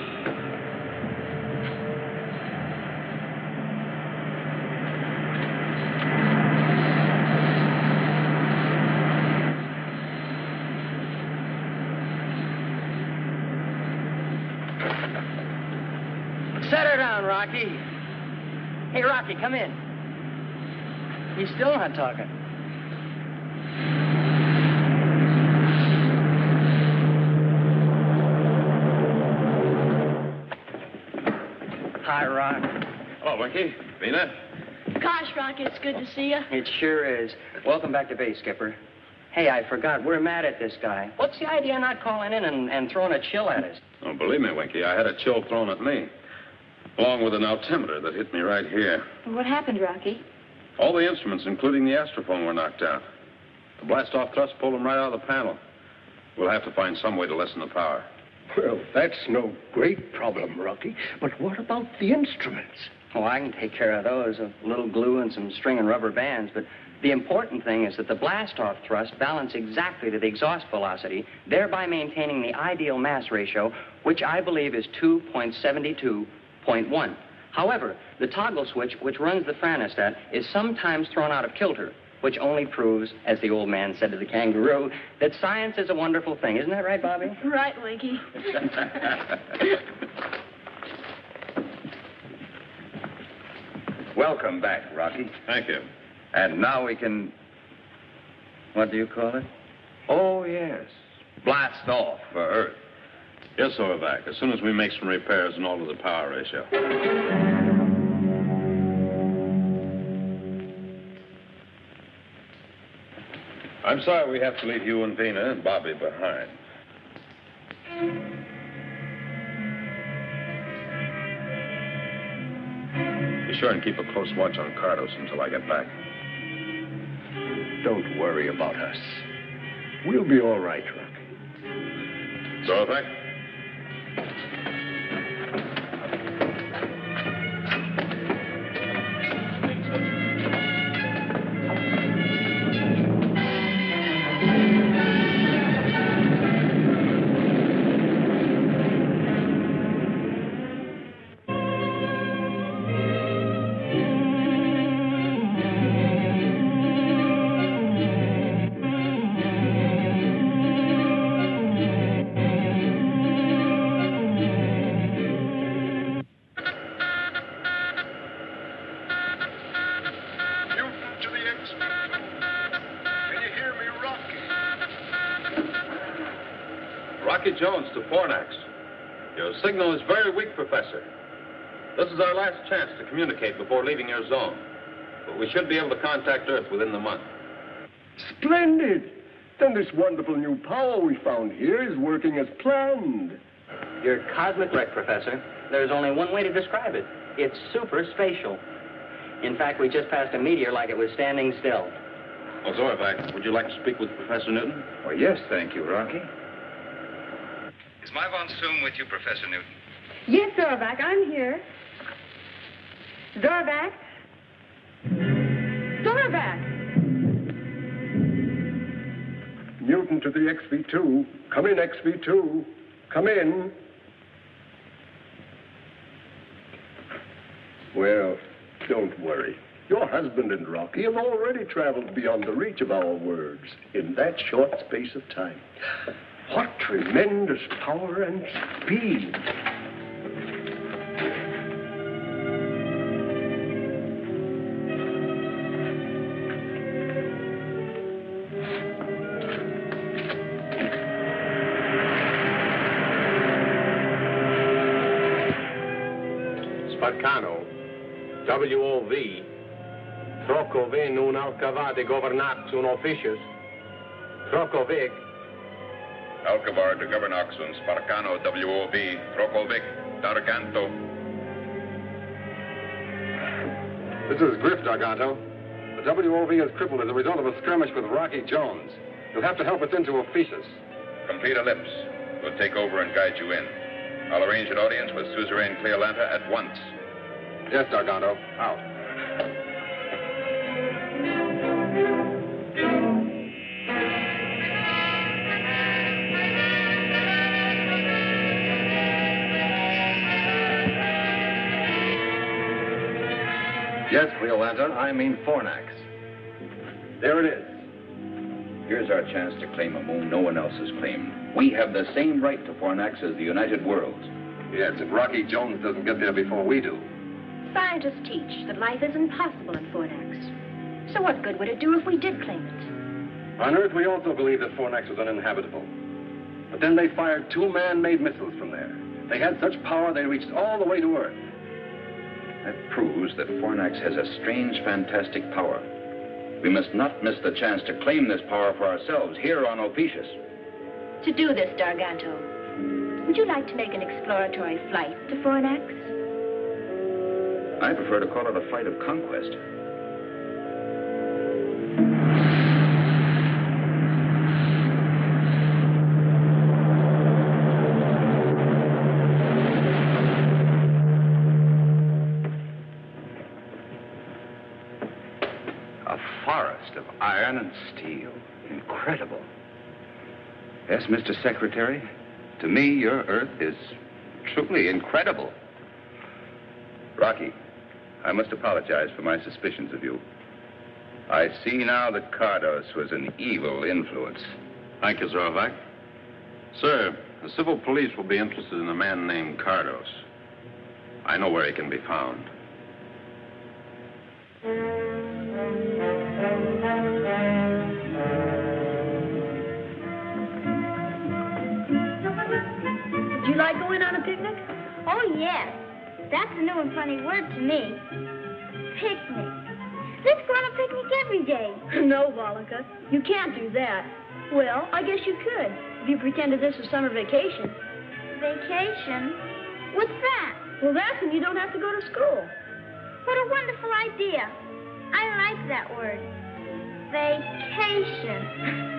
Set her down, Rocky. Hey, Rocky, come in. He's still not talking. Hi, Rock. Hello, Winky. Vina? Gosh, Rocky, it's good to see you. It sure is. Welcome back to base, Skipper. Hey, I forgot. We're mad at this guy. What's the idea of not calling in and throwing a chill at us? Oh, believe me, Winky, I had a chill thrown at me, along with an altimeter that hit me right here. What happened, Rocky? All the instruments, including the astrophone, were knocked out. The blast-off thrust pulled them right out of the panel. We'll have to find some way to lessen the power. Well, that's no great problem, Rocky. But what about the instruments? Oh, I can take care of those. A little glue and some string and rubber bands. But the important thing is that the blast-off thrust balance exactly to the exhaust velocity, thereby maintaining the ideal mass ratio, which I believe is 2.72.1. However, the toggle switch, which runs the franostat, is sometimes thrown out of kilter, which only proves, as the old man said to the kangaroo, that science is a wonderful thing. Isn't that right, Bobby? Right, Winky. Welcome back, Rocky. Thank you. And now we can... What do you call it? Oh, yes. Blast off for Earth. Yes, Overback, as soon as we make some repairs and alter the power ratio. I'm sorry we have to leave you and Vina and Bobby behind. Be sure and keep a close watch on Cardos until I get back. Don't worry about us. We'll be all right, Rocky. So, Overback? Rocky Jones to Fornax. Your signal is very weak, Professor. This is our last chance to communicate before leaving your zone. But we should be able to contact Earth within the month. Splendid! Then this wonderful new power we found here is working as planned. You're cosmic right, Professor. There's only one way to describe it. It's super spatial. In fact, we just passed a meteor like it was standing still. Oh, Zorvac, would you like to speak with Professor Newton? Oh, yes, thank you, Rocky. Is my von Soom with you, Professor Newton? Yes, Zorvac, I'm here. Zorvac? Zorvac! Newton to the XV2. Come in, XV2. Come in. Well, don't worry. Your husband and Rocky have already traveled beyond the reach of our words in that short space of time. What tremendous power and speed. Spaccano, WOV, Thorpe Trokovi nun Alcava de governax un officius. Trokovic. Alcavar de governax un Sparcano WOV, Trokovic, Darganto. This is Griff, Darganto. The WOV is crippled as a result of a skirmish with Rocky Jones. You'll have to help us into Ophiuchus. Complete ellipse. We'll take over and guide you in. I'll arrange an audience with Suzerain Cleolanta at once. Yes, Darganto. Out. Yes, Cleolanta, I mean Fornax. There it is. Here's our chance to claim a moon no one else has claimed. We have the same right to Fornax as the United Worlds. Yes, if Rocky Jones doesn't get there before we do. Scientists teach that life is impossible in Fornax. So what good would it do if we did claim it? On Earth, we also believe that Fornax was uninhabitable. But then they fired 2 man-made missiles from there. They had such power they reached all the way to Earth. That proves that Fornax has a strange, fantastic power. We must not miss the chance to claim this power for ourselves here on Ophiuchus. To do this, Darganto, would you like to make an exploratory flight to Fornax? I prefer to call it a flight of conquest. Forest of iron and steel. Incredible. Yes, Mr. Secretary, to me, your Earth is truly incredible. Rocky, I must apologize for my suspicions of you. I see now that Cardos was an evil influence. Thank you, Zorovac. Sir, the civil police will be interested in a man named Cardos. I know where he can be found. Do you like going on a picnic? Oh, yes. That's a new and funny word to me. Picnic. Let's go on a picnic every day. No, Volika, you can't do that. Well, I guess you could, if you pretended this was summer vacation. Vacation? What's that? Well, that's when you don't have to go to school. What a wonderful idea. I like that word. Vacation.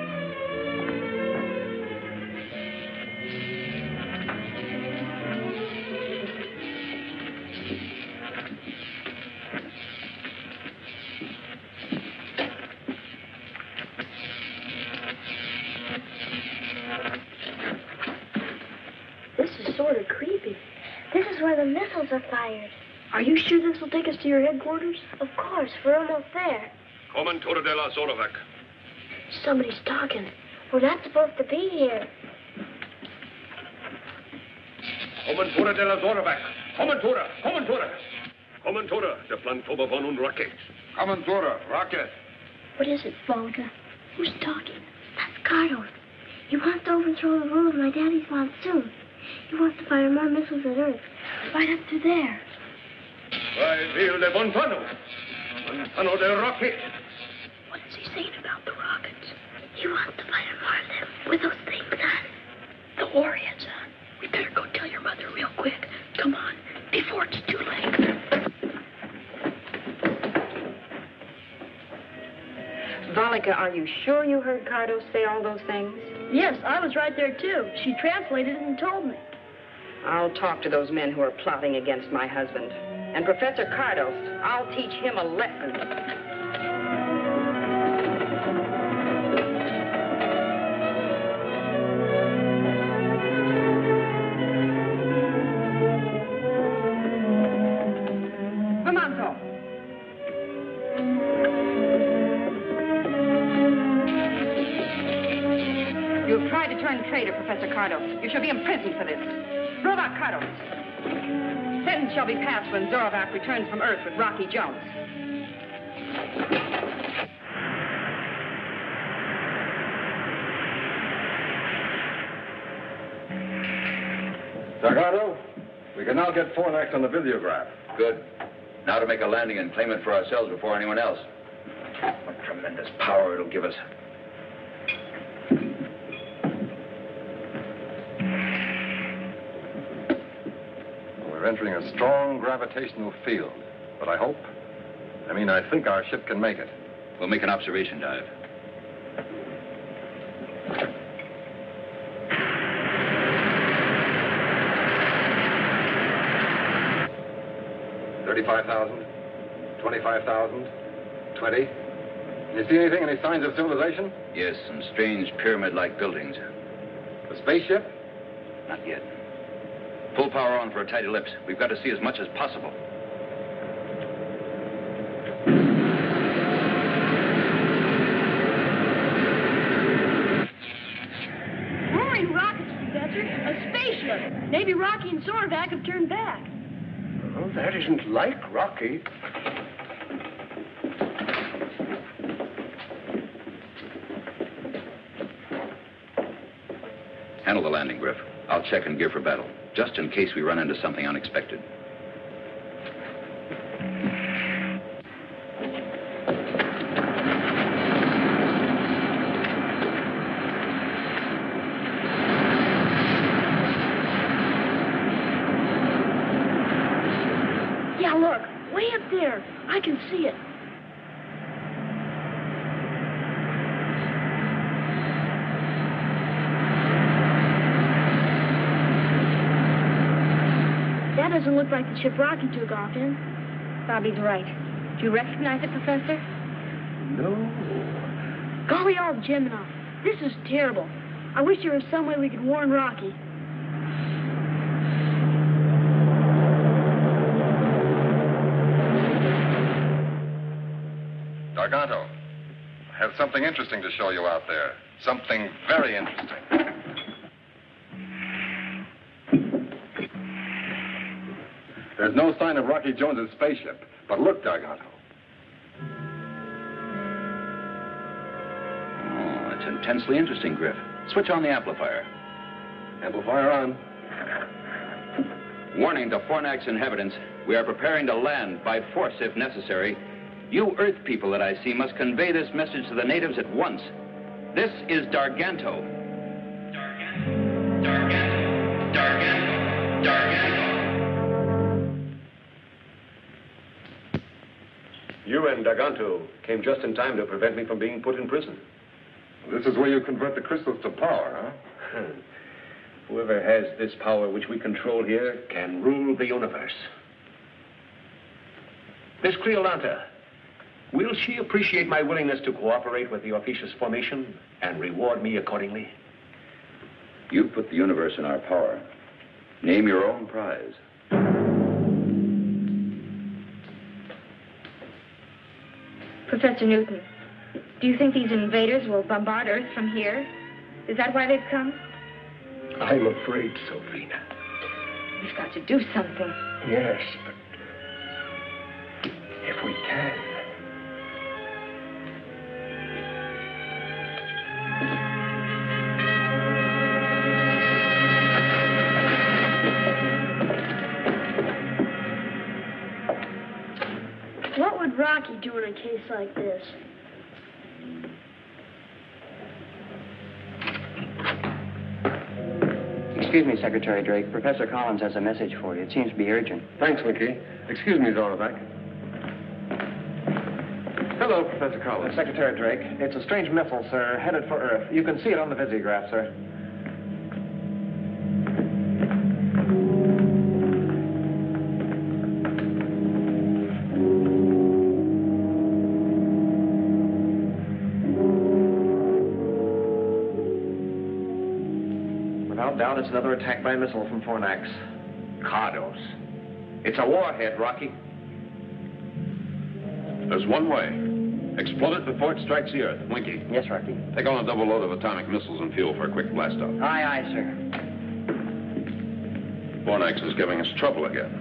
This is sort of creepy. This is where the missiles are fired. Are you sure this will take us to your headquarters? Of course, we're almost there. Comentore de la Zorovac. Somebody's talking. We're not supposed to be here. Comentore de la Zorovac. Comentore. Comentore de Plantoba von und Rocket. Commandora, Rocket. What is it, Volga? Who's talking? That's Cardos. He wants to overthrow the rule of my daddy's monsoon. He wants to fire more missiles at Earth. Right up to there. By Ville de Montano. Montano de Rocket. What is he saying about the rockets? He wants to fire more of them with those things on. The warheads on. We better go tell your mother real quick. Come on, before it's too late. Volika, are you sure you heard Cardos say all those things? Yes, I was right there, too. She translated it and told me. I'll talk to those men who are plotting against my husband. And Professor Cardos, I'll teach him a lesson. You've tried to turn traitor, Professor Cardos. You shall be imprisoned for this. Zorovac Cardos. Sentence shall be passed when Zorovac returns from Earth with Rocky Jones. Darganto, we can now get Fornax on the videograph. Good. Now to make a landing and claim it for ourselves before anyone else. What tremendous power it'll give us. We're entering a strong gravitational field, but I think our ship can make it. We'll make an observation dive. $35,000, $25,000, $20,000. You see anything, any signs of civilization? Yes, some strange pyramid-like buildings. The spaceship? Not yet. Full power on for a tight ellipse. We've got to see as much as possible. Roaring rockets, Professor. A spaceship. Maybe Rocky and Zorovac have turned back. Oh, that isn't like Rocky. Handle the landing, Griff. I'll check and gear for battle, just in case we run into something unexpected. Yeah, look. Way up there. I can see it. That doesn't look like the ship Rocky took off in. Bobby's right. Do you recognize it, Professor? No. Golly all Gemini. This is terrible. I wish there was some way we could warn Rocky. Garganto, I have something interesting to show you out there. Something very interesting. There's no sign of Rocky Jones's spaceship, but look, Garganto. Oh, that's intensely interesting, Griff. Switch on the amplifier. Amplifier on. Warning to Fornax inhabitants, we are preparing to land by force if necessary. You Earth people that I see must convey this message to the natives at once. This is Darganto. Darganto. You and Darganto came just in time to prevent me from being put in prison. This is where you convert the crystals to power, huh? Whoever has this power which we control here can rule the universe. Miss Creolanta, will she appreciate my willingness to cooperate with the officious formation and reward me accordingly? You put the universe in our power. Name your own prize. Professor Newton, do you think these invaders will bombard Earth from here? Is that why they've come? I'm afraid so, Vina. We've got to do something. Yes, but if we can. What would Rocky do in a case like this? Excuse me, Secretary Drake. Professor Collins has a message for you. It seems to be urgent. Thanks, Mickey. Excuse me, Zorovac. Hello, Professor Collins. Secretary Drake. It's a strange missile, sir, headed for Earth. You can see it on the visiograph, sir. Without doubt, it's another attack by missile from Fornax. Cardos. It's a warhead, Rocky. There's one way. Explode it before it strikes the Earth. Winky. Yes, Rocky. Take on a double load of atomic missiles and fuel for a quick blast-off. Aye, aye, sir. Fornax is giving us trouble again.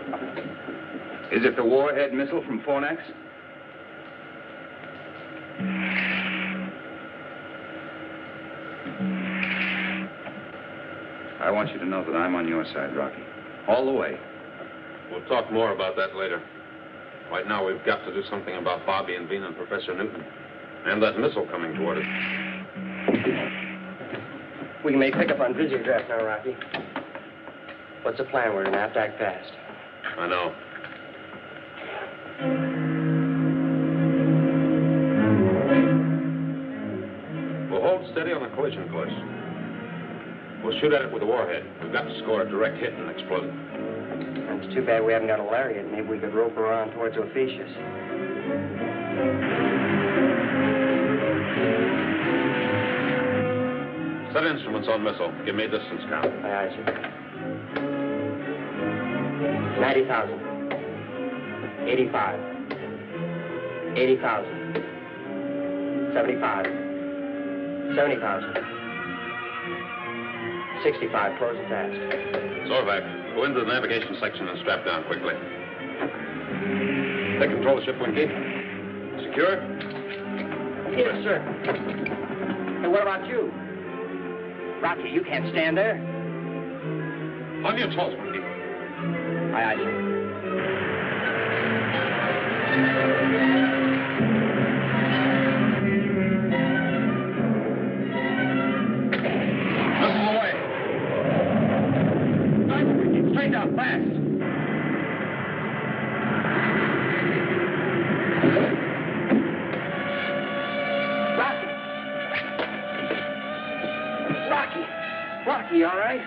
Is it the warhead missile from Fornax? I want you to know that I'm on your side, Rocky. All the way. We'll talk more about that later. Right now, we've got to do something about Bobby and Bean and Professor Newton. And that missile coming toward us. We can make pickup on Visiograph now, Rocky. What's the plan? We're going to have to act fast. I know. We'll hold steady on the collision course. We'll shoot at it with a warhead. We've got to score a direct hit and explode it. It's too bad we haven't got a lariat. Maybe we could rope her on towards Ophiuchus. Set instruments on missile. Give me a distance count. Aye, aye, sir. 90,000. 85. 80,000. 75. 70,000. 65. Closing fast. Zorvac, go into the navigation section and strap down quickly. Take control of the ship, Winky. Secure? Yes, sir. Hey, what about you? Rocky, you can't stand there. On your toes, Winky. Aye, aye, sir. Missile away. Nice, Winky. Straight down, fast. Rocky, you all right?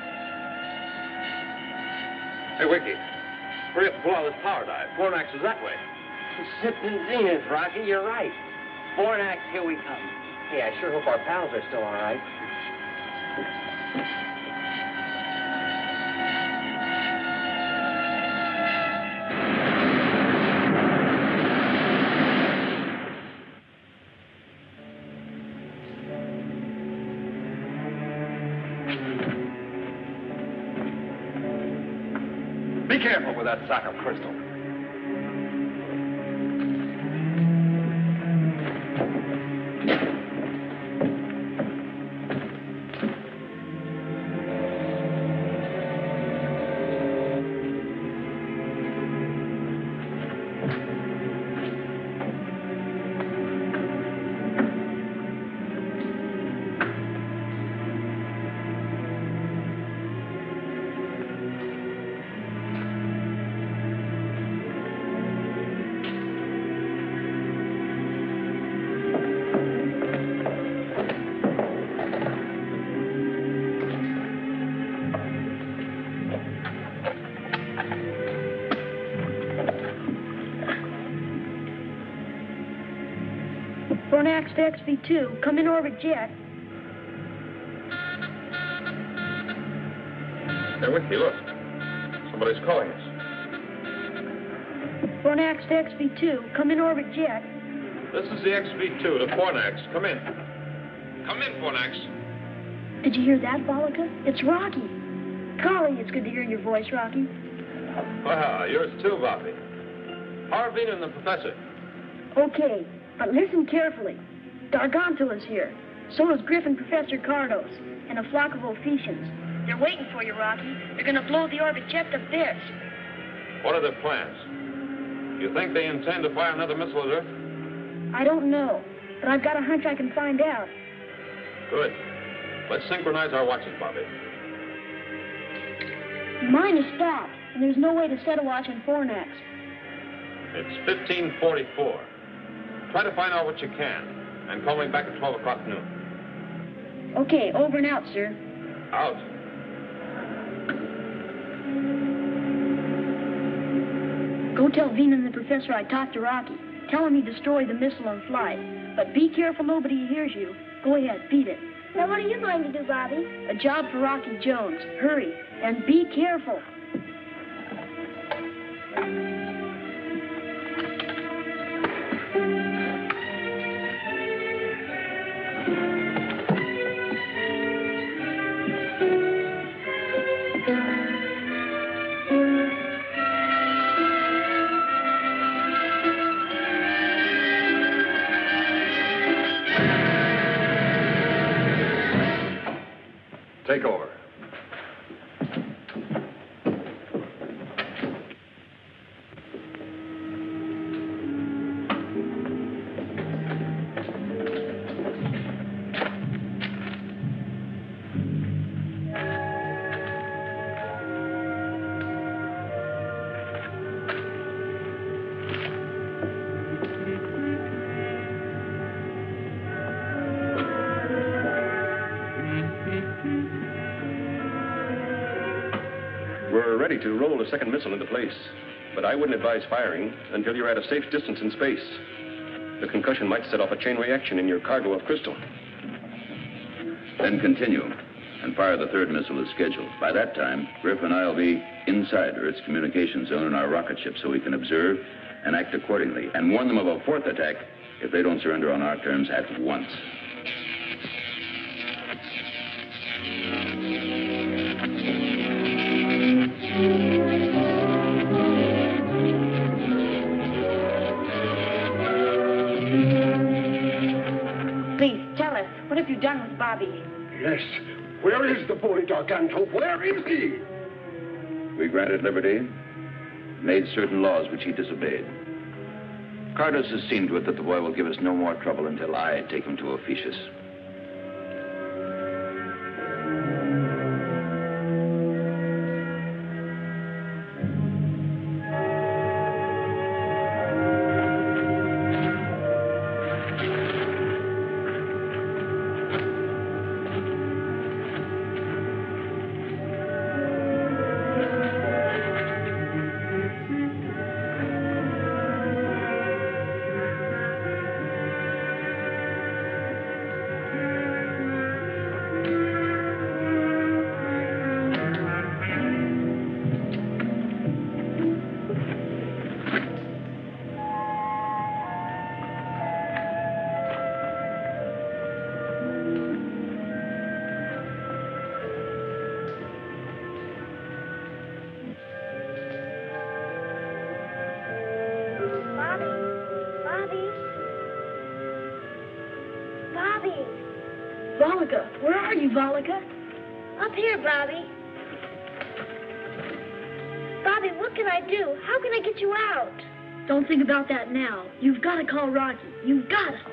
Hey, Winky. Hurry up and pull out this power dive. Fornax is that way. Sitting Zenith, Rocky, you're right. Fornax, here we come. Hey, I sure hope our pals are still all right. Be careful with that sack of crystal. Fornax to XV2. Come in orbit jet. Hey, Winky, look. Somebody's calling us. Fornax to XV2. Come in orbit jet. This is the XV2 to Fornax. Come in. Come in, Fornax. Did you hear that, Volika? It's Rocky. Golly, it's good to hear your voice, Rocky. Ah, yours too, Bobby. How are Vina and the professor? Okay, but listen carefully. Dargantua's here. So is Griffin Professor Cardos, and a flock of Ophiuchans. They're waiting for you, Rocky. They're going to blow the orbit jet to bits. What are their plans? You think they intend to fire another missile at Earth? I don't know, but I've got a hunch I can find out. Good. Let's synchronize our watches, Bobby. Mine is stopped, and there's no way to set a watch on Fornax. It's 15:44. Try to find out what you can, and call me back at 12 o'clock noon. Okay, over and out, sir. Out. Go tell Vina and the professor I talked to Rocky. Tell him he destroyed the missile on flight. But be careful nobody hears you. Go ahead, beat it. Now, what are you going to do, Bobby? A job for Rocky Jones. Hurry, and be careful. ready to roll a second missile into place. But I wouldn't advise firing until you're at a safe distance in space. The concussion might set off a chain reaction in your cargo of crystal. Then continue and fire the third missile as scheduled. By that time, Griff and I will be inside Earth's communication zone in our rocket ship so we can observe and act accordingly and warn them of a fourth attack if they don't surrender on our terms at once. Please, tell us, what have you done with Bobby? Yes. Where is the boy, Garganto? Where is he? We granted liberty, made certain laws which he disobeyed. Cardos has seen to it that the boy will give us no more trouble until I take him to Ophiuchus. Volga, where are you, Volga? Up here, Bobby. Bobby, what can I do? How can I get you out? Don't think about that now. You've got to call Rocky. You've got to.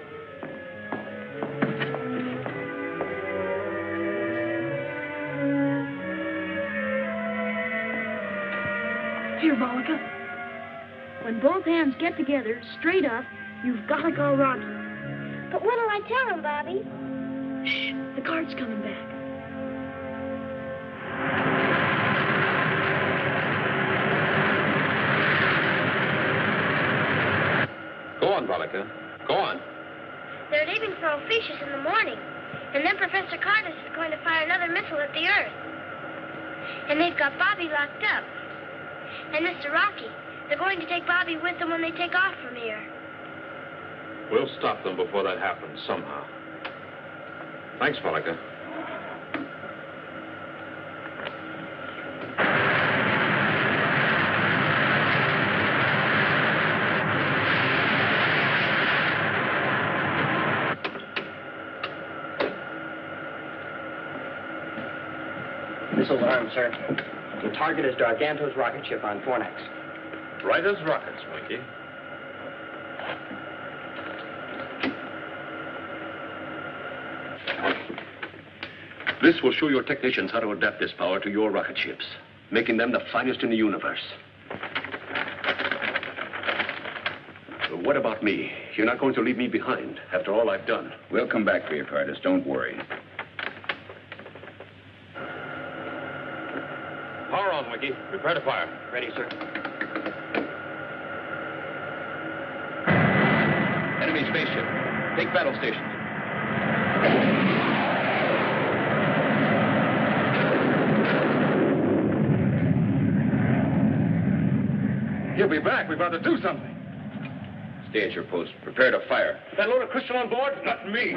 Here, Volga. When both hands get together, straight up, you've got to call Rocky. But what'll I tell him, Bobby? Shh, the guard's coming back. Go on, Volga. Go on. They're leaving for Ophiuchus in the morning. And then Professor Cardos is going to fire another missile at the Earth. And they've got Bobby locked up. And Mr. Rocky. They're going to take Bobby with them when they take off from here. We'll stop them before that happens, somehow. Thanks, Volga. Missiles armed, sir. The target is Garganto's rocket ship on Fornax. Right as rockets, Winky. This will show your technicians how to adapt this power to your rocket ships, making them the finest in the universe. But what about me? You're not going to leave me behind after all I've done. We'll come back for you, Cardos. Don't worry. Power on, Winky. Prepare to fire. Ready, sir. Enemy spaceship. Take battle stations. He'll be back. We've got to do something. Stay at your post. Prepare to fire. That load of crystal on board? Not me.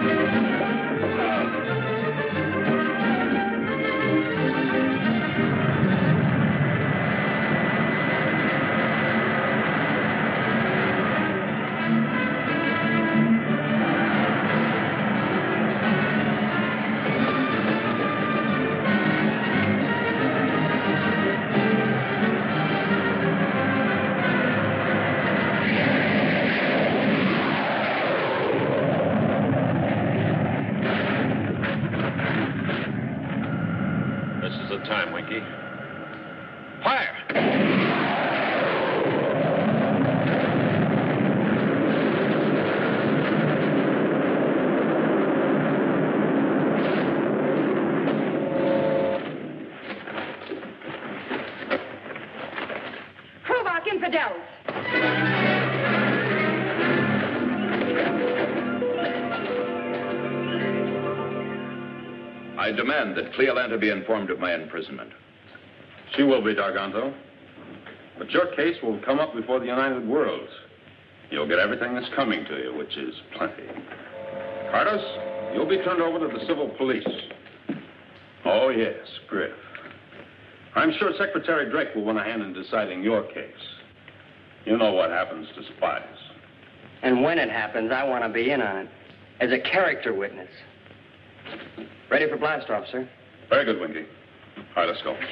Black infidels. I demand that Cleolanta be informed of my imprisonment. She will be, Darganto. But your case will come up before the United Worlds. You'll get everything that's coming to you, which is plenty. Cardos, you'll be turned over to the civil police. Oh, yes, Griff. I'm sure Secretary Drake will want a hand in deciding your case. You know what happens to spies. And when it happens, I want to be in on it. As a character witness. Ready for blast off, sir. Very good, Winky. All right, let's go.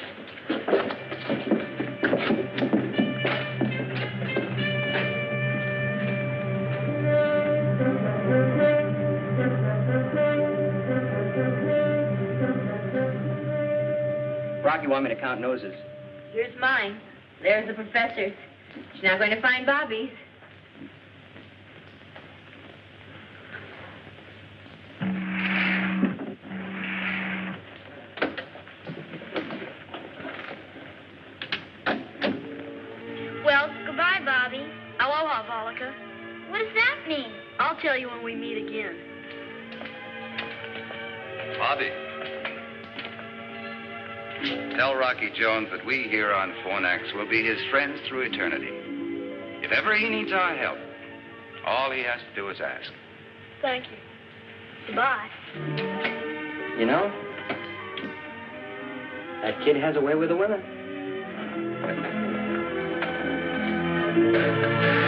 Rocky, want me to count noses? Here's mine. There's the professor's. She's not going to find Bobby's. Well, goodbye, Bobby. Aloha, Volika. What does that mean? I'll tell you when we meet again. Bobby. Tell Rocky Jones that we here on Fornax will be his friends through eternity. If ever he needs our help, all he has to do is ask. Thank you. Goodbye. You know, that kid has a way with the women.